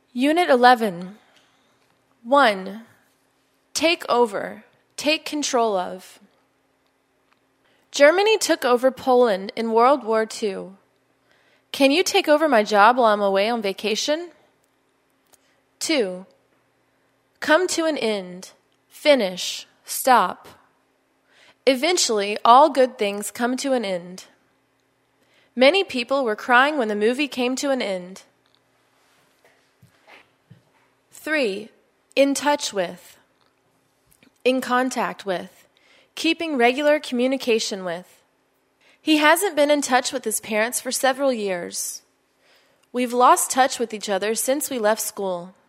Unit 11. 1. Take over. Take control of. Germany took over Poland in World War II. Can you take over my job while I'm away on vacation? 2. Come to an end. Finish. Stop. Eventually, all good things come to an end. Many people were crying when the movie came to an end. 3. In touch with. In contact with. Keeping regular communication with. He hasn't been in touch with his parents for several years. We've lost touch with each other since we left school.